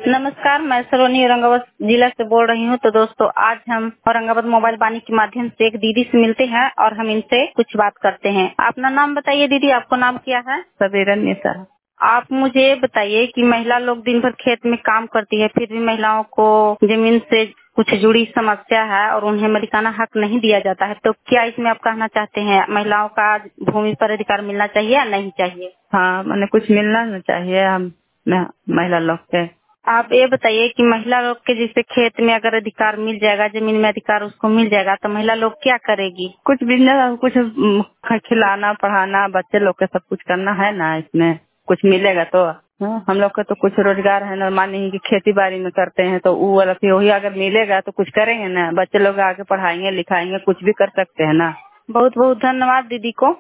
नमस्कार, मैं सलोनी औरंगाबाद जिला से बोल रही हूँ। तो दोस्तों, आज हम औरंगाबाद मोबाइल वाणी के माध्यम से एक दीदी से मिलते हैं और हम इनसे कुछ बात करते हैं। अपना नाम बताइए दीदी, आपको नाम क्या है? सबेरा निशा। आप मुझे बताइए कि महिला लोग दिन भर खेत में काम करती है, फिर भी महिलाओं को जमीन से कुछ जुड़ी समस्या है और उन्हें मालिकाना हक नहीं दिया जाता है। तो क्या इसमें आप कहना चाहते हैं महिलाओं का भूमि पर अधिकार मिलना चाहिए या नहीं चाहिए? हाँ, मैंने कुछ मिलना ना चाहिए हम महिला लोग के। आप ये बताइए कि महिला लोग के जैसे खेत में अगर अधिकार मिल जाएगा, जमीन में अधिकार उसको मिल जाएगा, तो महिला लोग क्या करेगी? कुछ बिजनेस, कुछ खिलाना पढ़ाना बच्चे लोग के सब कुछ करना है ना। इसमें कुछ मिलेगा तो हम लोग का तो कुछ रोजगार है ना। मान लीजिए कि खेती बाड़ी में करते हैं तो वो वाला फिर वही अगर मिलेगा तो कुछ करेंगे ना। बच्चे लोग आगे पढ़ाएंगे लिखाएंगे, कुछ भी कर सकते हैं ना। बहुत बहुत धन्यवाद दीदी को।